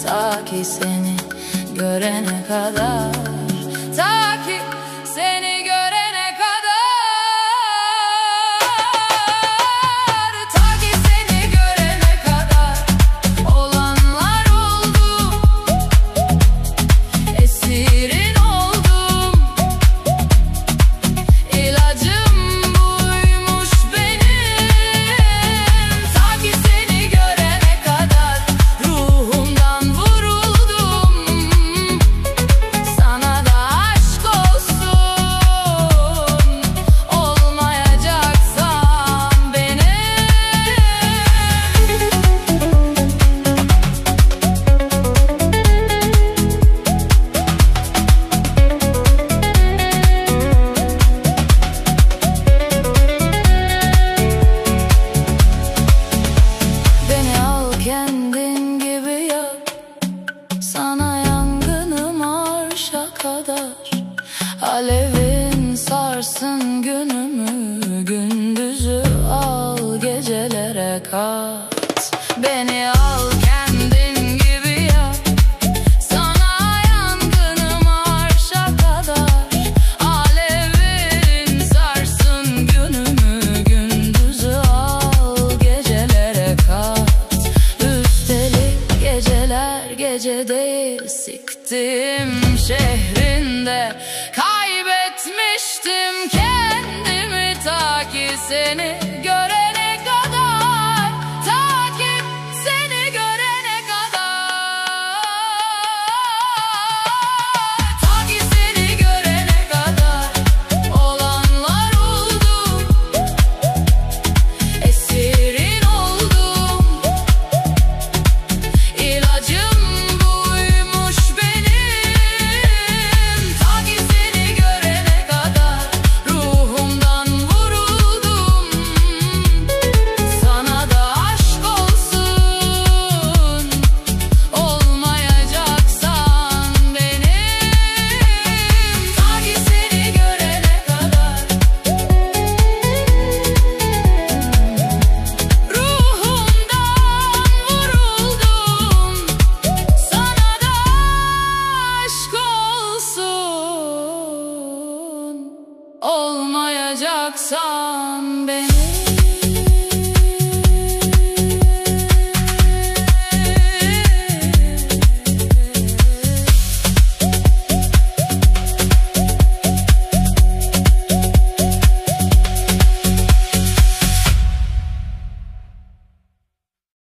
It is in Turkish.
Ta ki seni görene kadar, ta ki seni görene kadar, ta ki seni görene kadar olanlar oldu. Esirin oldum, ilacım buymuş benim. Ta ki seni görene kadar ruhumdan vuruldum. Sana da aşk olsun, olmayacaksan benim. Beni al kendin gibi yak, sana yangınım arşa kadar. Alevin sarsın günümü, gündüzü al gecelere kat. Beni al kendin gibi yak, sana yangınım arşa kadar. Alevin sarsın günümü, gündüzü al gecelere kat. Üstelik geceler gece değil, siktim şehrinde kaybetmiştim kendimi. Ta ki seni görene kadar, ta ki seni görene kadar, ta ki seni görene kadar olanlar oldu. Esirin oldum, ilacım buymuş benim. Ta ki seni görene kadar ruhumdan vuruldum. Sana da aşk olsun, olmayacaksan benim. Ta ki seni görene kadar ruhumdan vuruldum. Sana da aşk olsun, olmayacaksan